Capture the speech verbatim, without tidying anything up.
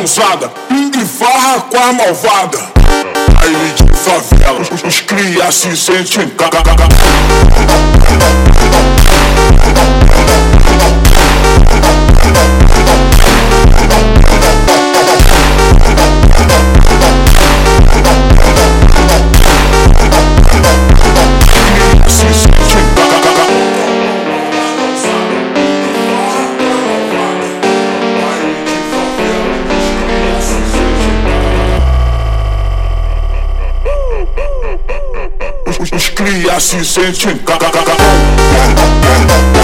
ousada, pingue farra com a malvada. Baile de favela, os, os cria se sentem caga. Os cria se sentem caga.